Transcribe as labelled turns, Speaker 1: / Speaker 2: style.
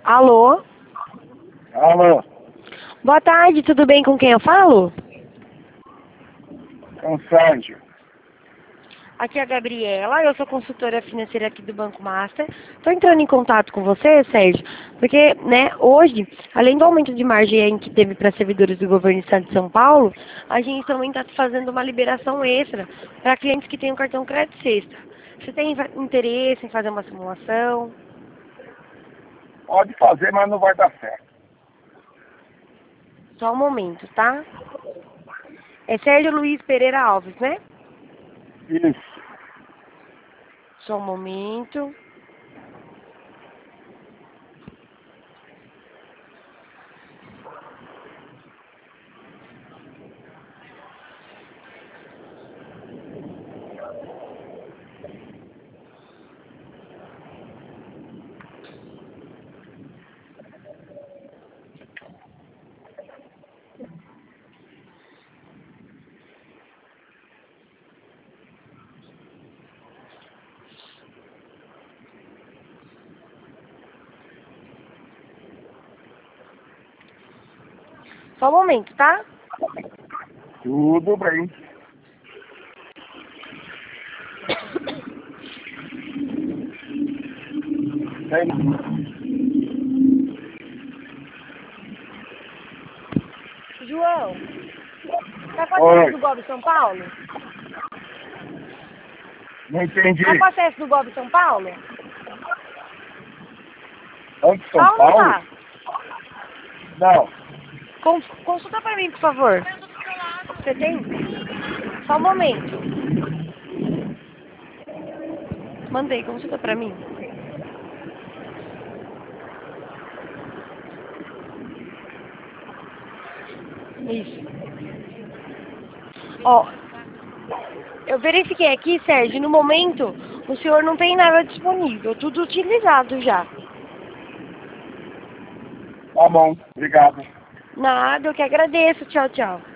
Speaker 1: Alô?
Speaker 2: Alô,
Speaker 1: Boa tarde, tudo bem com quem eu falo?
Speaker 2: com Sérgio.
Speaker 1: Aqui é a Gabriela, eu sou consultora financeira aqui do Banco Master. Estou entrando em contato com você, Sérgio, porque, hoje, além do aumento de margem que teve para servidores do governo do estado de São Paulo, a gente também está fazendo uma liberação extra para clientes que têm o cartão crédito sexta. Você tem interesse em fazer uma simulação?
Speaker 2: Pode fazer, mas não vai dar certo.
Speaker 1: Só um momento, tá? É Sérgio Luiz Pereira Alves, né?
Speaker 2: Isso.
Speaker 1: Só um momento. Só um momento, tá?
Speaker 2: Tudo bem. Tem.
Speaker 1: João, tá com
Speaker 2: Oi.
Speaker 1: acesso do Golpe São Paulo?
Speaker 2: Não entendi.
Speaker 1: Tá com acesso do Golpe São Paulo?
Speaker 2: Onde São
Speaker 1: Tá ou não
Speaker 2: Paulo?
Speaker 1: tá?
Speaker 2: Não.
Speaker 1: Consulta pra mim, por favor. Você tem? Só um momento. Mandei, consulta pra mim. Isso. Ó, eu verifiquei aqui, Sérgio, no momento o senhor não tem nada disponível, tudo utilizado já.
Speaker 2: Tá bom. Obrigado.
Speaker 1: Nada, eu que agradeço. Tchau, tchau.